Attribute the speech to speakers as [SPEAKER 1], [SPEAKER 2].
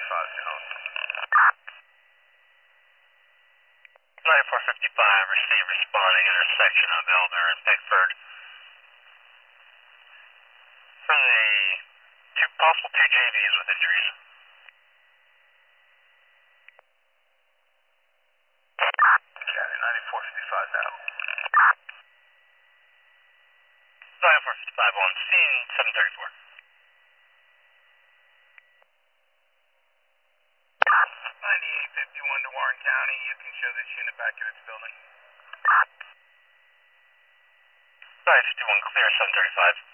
[SPEAKER 1] down. 9455, receive responding intersection of Elder and Bickford. For the possible two JVs with injuries. Copy, 9455 now. 9455 on scene, 734. 9851 to Warren County, you can show this unit back at its building. 951 clear, 735.